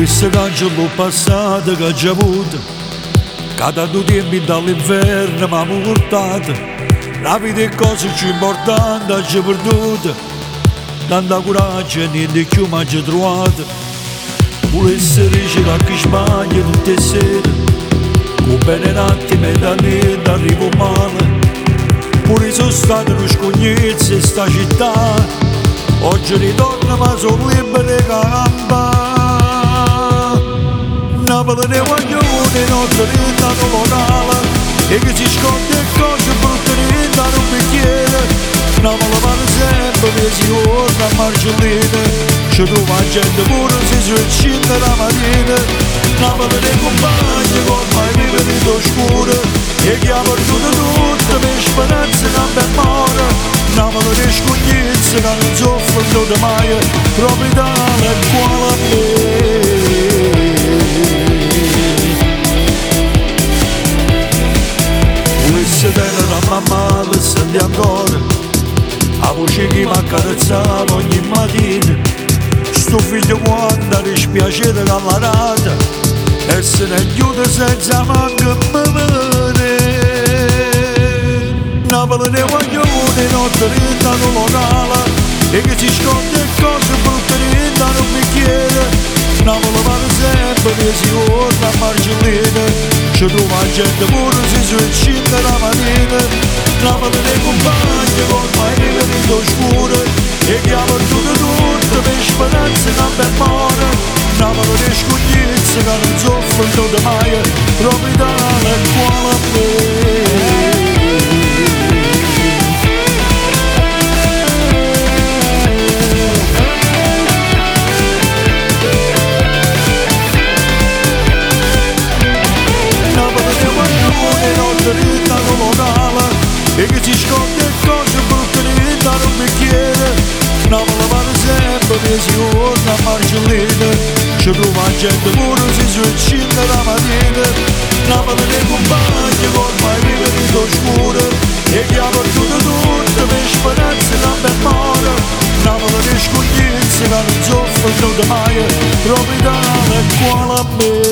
Questo cancello passato che ho già avuto, che tanto tempo dall'inferno mi ha portato, la vita è cosa più importante che ho perduto, tanta coraggio e niente più mi ha trovato. Volesse ricevere anche Spagna tutte le sere, con bene un attimo e da niente arrivo male. Pure sono stato uno scognezzo in sta città, oggi ritorno ma sono libero e campa. Napoli ne voglio una notte rintano locale, e che si sconde cose brutte rintano un bicchiere. Napoli va sempre che si torna a Marcellina, ci trova gente pure se si accende la mattina. Napoli ne compagni con mai viverito oscuro, e chi ha perduto tutto per speranza non per more. Napoli ne scognezza che non soffrono mai, proprietà è quale a me. Se tenere a mamma per sentire ancora la voce che mi accarezzava ogni mattina. Sto figlio quando dispiacere dalla rata e se ne chiude senza manco me vede. Napoli ne voglio una notte rintano locale, e che si sconde cose brutte rintano un bicchiere. Napoli va sempre che si torna a Marcellina, ci trova gente pure se si accende la mattina. Napoli ne compagni con mai viverito oscuro, e chi ha perduto tutto per speranza non per more. Napoli ne scognezza che non soffrono mai, proprietà è quale a me. E che si sconde cose brutte rintano un bicchiere. Napoli va sempre che si torna a Marcellina, ci trova gente pure se si accende la mattina. Napoli ne compagni con mai viverito oscuro, e chi ha perduto tutto per speranza non per more. Napoli ne scognezza che non soffrono mai, proprietà è quale a me.